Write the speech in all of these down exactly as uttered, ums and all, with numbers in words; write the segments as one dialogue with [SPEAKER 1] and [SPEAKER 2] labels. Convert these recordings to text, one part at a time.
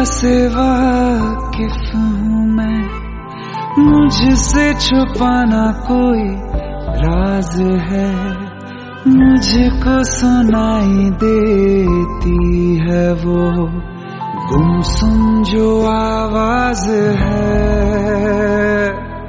[SPEAKER 1] से वाकिफ हूँ मैं, मुझसे छुपाना कोई राज है, मुझको सुनाई देती है वो गुमसुम जो आवाज है।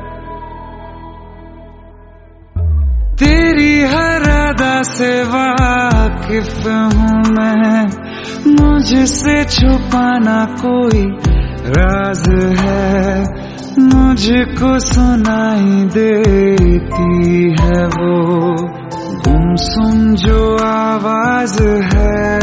[SPEAKER 1] तेरी हर अदा से वाकिफ हूँ मैं, मुझसे छुपाना कोई राज है, मुझको सुनाई देती है वो गुमसुम जो आवाज है।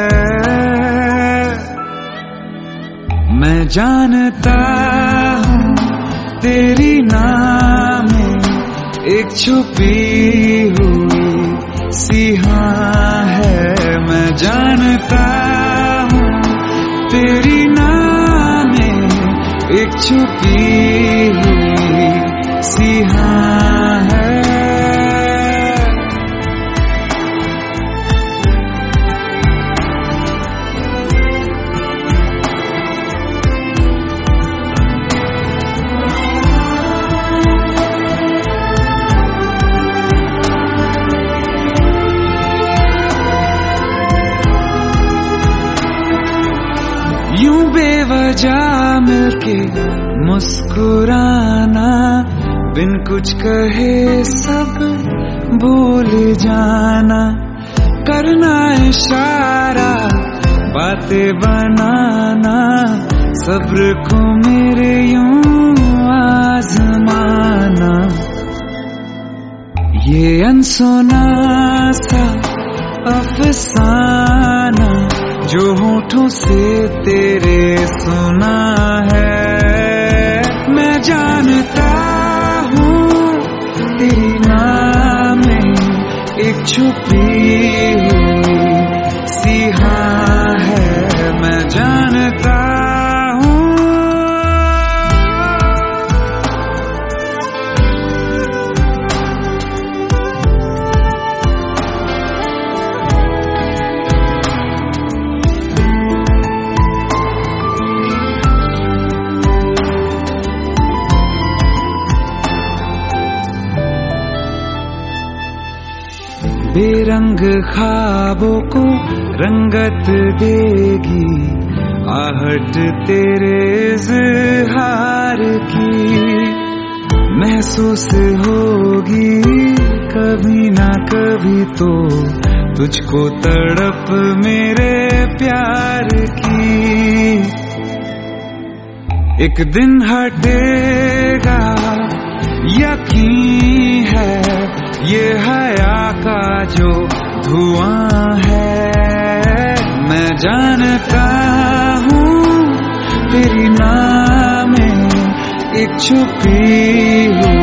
[SPEAKER 1] मैं जानता हूँ तेरी नाम एक छुपी हुई सिहा है, मैं जानता हूँ तेरी नाम एक छुपी हुई सिहा है। यूं बेवजह मिलके मुस्कुराना, बिन कुछ कहे सब भूल जाना, करना इशारा बातें बनाना, सब्र को मेरे यूं आजमाना। ये अनसुना सा अफसाना जो होठों से तेरे सुना है, मैं जानता हूँ तेरी नाम एक छुपी हुई सिहा है, मैं जानता हूँ। बेरंग ख्वाबों को रंगत देगी आहट तेरे इज़हार की, महसूस होगी कभी ना कभी तो तुझको तड़प मेरे प्यार की। एक दिन हटेगा यकीन है, ये हया का जो धुआं है, मैं जानता हूँ तेरी नाम एक छुपी हुई